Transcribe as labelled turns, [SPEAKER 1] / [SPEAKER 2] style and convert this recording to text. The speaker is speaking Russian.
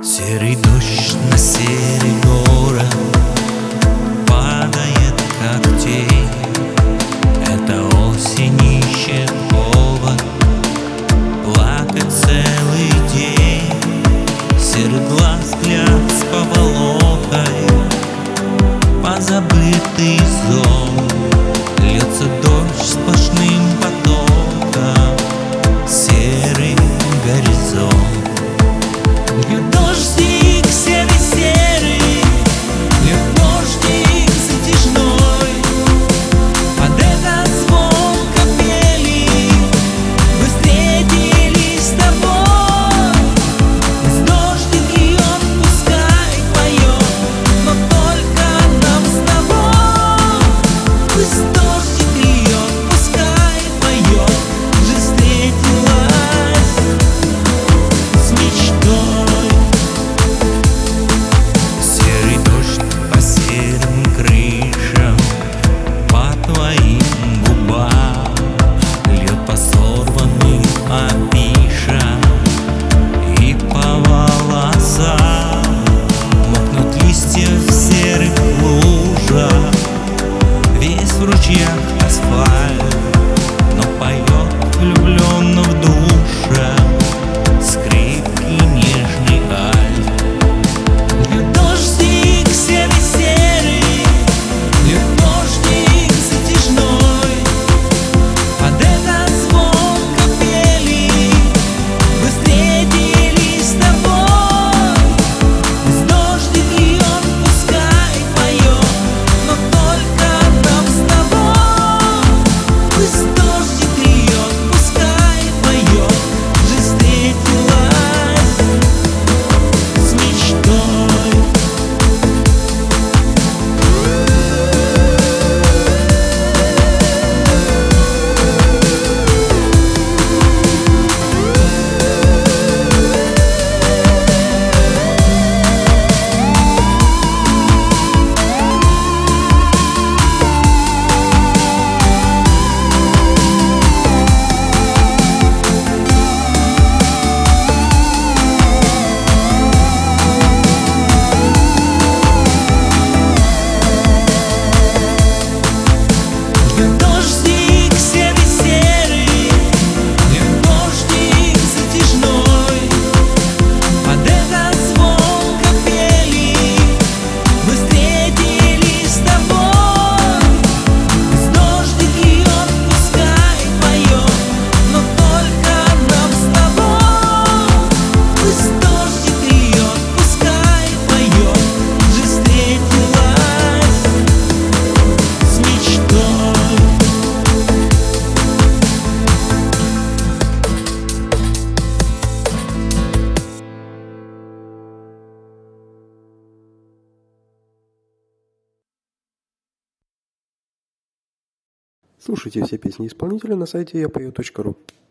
[SPEAKER 1] Серый дождь на серый город падает, как тень. Это осень ищет повод плакать целый день. Серый глаз, взгляд с поволокой, позабытый зон. Льется дождь сплошным потоком, серый горизонт. Льет дождик серый-серый, льет дождик затяжной. Под этот звон капели мы встретились с тобой. Пусть дождик льет, пускай поет, но только нам с тобой. Пусть дождик льет, пускай поет, уже встретилась с мечтой. Серый дождь по серым крышам, по твоим губам, льет по сорванным афишам и по волосам. Мокнут листья в серых лужах, весь в ручьях асфальт, но поет влюбленно в душе скрипки нежный альт. Льет дождик серый-серый, льет дождик затяжной. Под этот звон капели мы встретились с тобой. Пусть дождик льет, пускай поет, но только нам с тобой. Пусть дождик льет, пускай поет, уже встретилась с мечтой. Льет дождик серый-серый, льет дождик затяжной. Под этот звон капели мы встретились с тобой. Пусть дождик льет, пускай поет, но только нам с тобой. Пусть дождик льет, пускай поет, уже встретилась с мечтой.
[SPEAKER 2] Слушайте все песни исполнителя на сайте yapeo.ru.